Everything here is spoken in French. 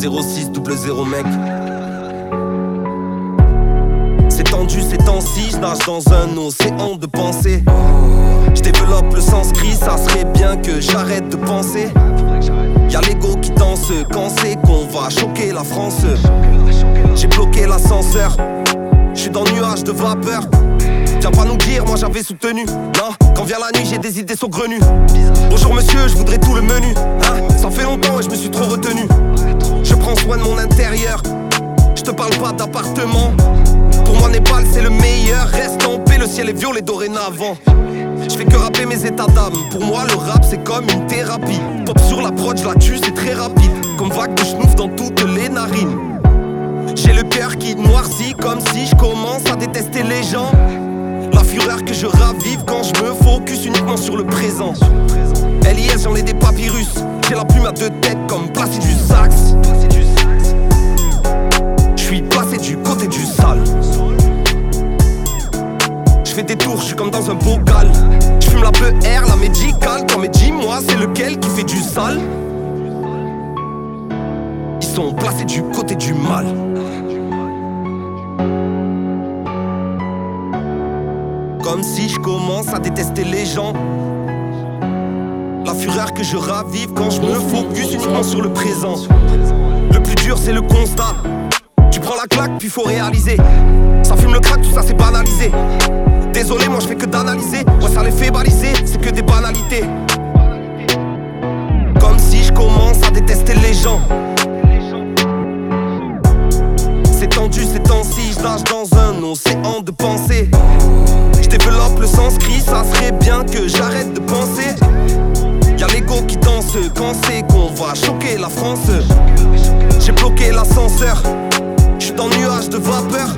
00600 mec. C'est tendu ces temps-ci, je nage dans un océan de pensée. Je développe le sanskrit, ça serait bien que j'arrête de penser. Y'a l'ego qui danse quand c'est qu'on va choquer la France. J'ai bloqué l'ascenseur, j'suis dans le nuage de vapeur. Viens pas nous dire, moi j'avais soutenu. Non, quand vient la nuit j'ai des idées saugrenues. Bonjour monsieur, je voudrais tout le menu. Ça fait longtemps et je me suis trop retenu. Je prends soin de mon intérieur, je te parle pas d'appartement. Pour moi Népal c'est le meilleur. Reste en paix, le ciel est violet dorénavant. Je fais que rapper mes états d'âme. Pour moi le rap c'est comme une thérapie. Pop sur la prod, je la tue, c'est très rapide. Comme vague de schnouf dans toutes les narines. J'ai le cœur qui noircit comme si je commence à détester les gens. La fureur que je ravive quand je me focus uniquement sur le présent. LIS j'en ai des papyrus. J'ai la plume à deux têtes comme placé du sax. Je suis placé du côté du sale. Je fais des tours, je suis comme dans un bocal. Je fume la BR, la médicale. Quand mais dis-moi c'est lequel qui fait du sale. Ils sont placés du côté du mal. Comme si je commence à détester les gens. La fureur que je ravive quand je me focus uniquement sur le présent. Le plus dur c'est le constat. Tu prends la claque puis faut réaliser. Ça fume le crack, tout ça c'est banalisé. Désolé moi je fais que d'analyser. Ouais ça les fait baliser, c'est que des banalités. Comme si je commence à détester les gens. C'est tendu ces temps-ci, je nage dans un océan de pensée. Je développe le sanskrit, ça serait bien que j'arrête de penser. Y'a l'ego qui danse quand c'est qu'on va choquer la France. J'ai bloqué l'ascenseur, j'suis dans le nuage de vapeur.